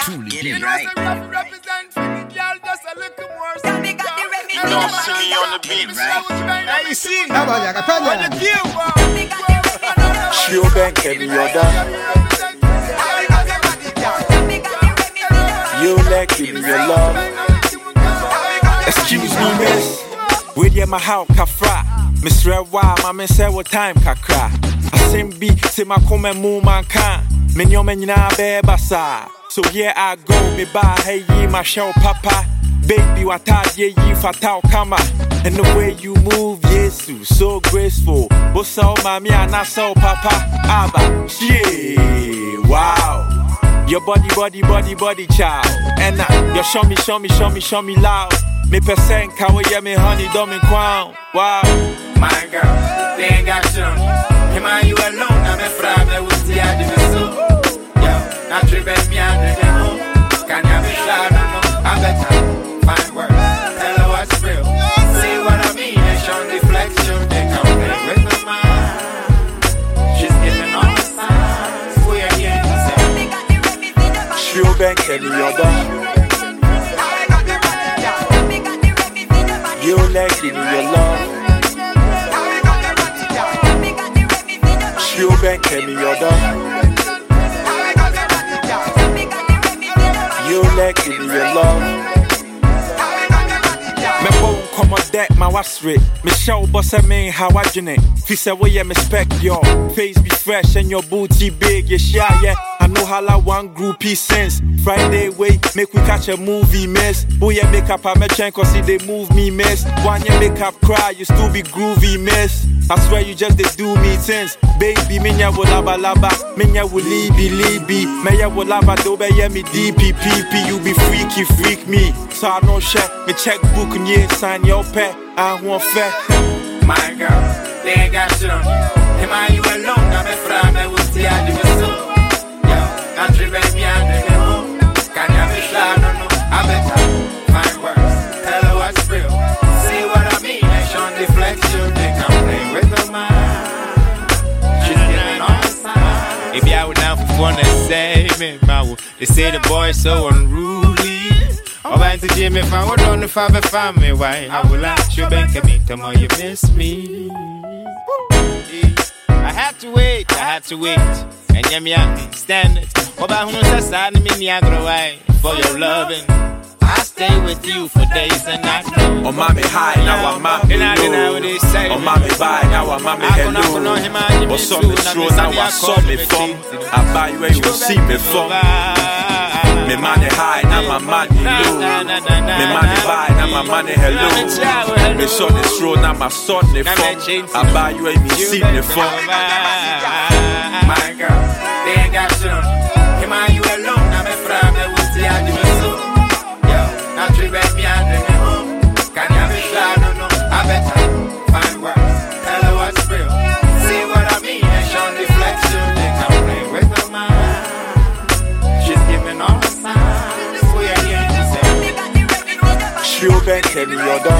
truly Get do. it right. Don't see me on the beat, right? Now you see, Ah, vaya, Catania. Shio Bank and Yoda. You like give me your love. Excuse me, miss. With your mahal kafra. Miss Rewa, my miss what time kakra. I sing be, say my come move man can. Menyo menina bebasa. So here I go, me buy hey ye my show papa. Baby, what I ye fatal kama. And the way you move, yes, so graceful. What's all mommy and I saw papa. Abba, yeah, wow. Your body, child. And you show me loud. Me percent, kawaii, me honey, dumb and crown. Wow. My girl, they ain't got you. Him and you alone, I'm a friend with the idea. So, yo, not driven me under the home. Can you be sure? I better find words. Tell her what's real. See what I mean? They show deflection. They come play with the mind. She's giving all the signs. We're here to say. Shio Bank and Yoda. You like give me your love. Shio Bank and Yoda. You like give me your love. Me won't come on deck, my was rich. Me show boss I mean how I it. If you say well yeah, me spec your face be fresh and your booty big, yeah shy, yeah. I know how I one groupie sense. Friday wait, make we catch a movie miss. Oh yeah, make up a merchant cause see they move me miss. One yeah make up cry, you still be groovy miss. I swear you just they do me sense. Baby, minya will laba, minya will libi. Meya will lava dobe yeah me DPPP. You be freaky, freak me. So I know shit, me checkbook and yeah, sign your pet. I want fair. My girl, they ain't got shit on you. Him and you alone, I'm a friend with the idea. So, yo, not driven me under the home. Can you be sure? No, I better find words. Tell her what's real. See what I mean? They show deflection. They come play with the mind. She's giving all the signs. If y'all would down for fun and say me, they say the boy's so unruly. Oh, I to Jimmy, if I would on the father family, why? I will ask you, Bank me, tomorrow you miss me. I had to wait. And yeah, me stand it. Oh, about who's a side me, for your loving. I stay with you for days and nights. Oh, mommy, hi, now I'm mommy low. Oh, mommy, bye, now I'm mommy hello. What's on the show, now I saw me from. I buy you where you see me from. Me money high, now my money low. Me money buy, now my money hello. Me saw this road, now my son the from. I buy you where you see me from. My girl, they ain't got shit on you. Him and you alone, I'm a friend with the idea. So, yo, not driven me under the home. Can you be sure? No, I better find words. Tell her what's real. See what I mean? They show deflection. They come play with the mind. She's giving all the signs. We're here to say. Shio Bank and Yoda.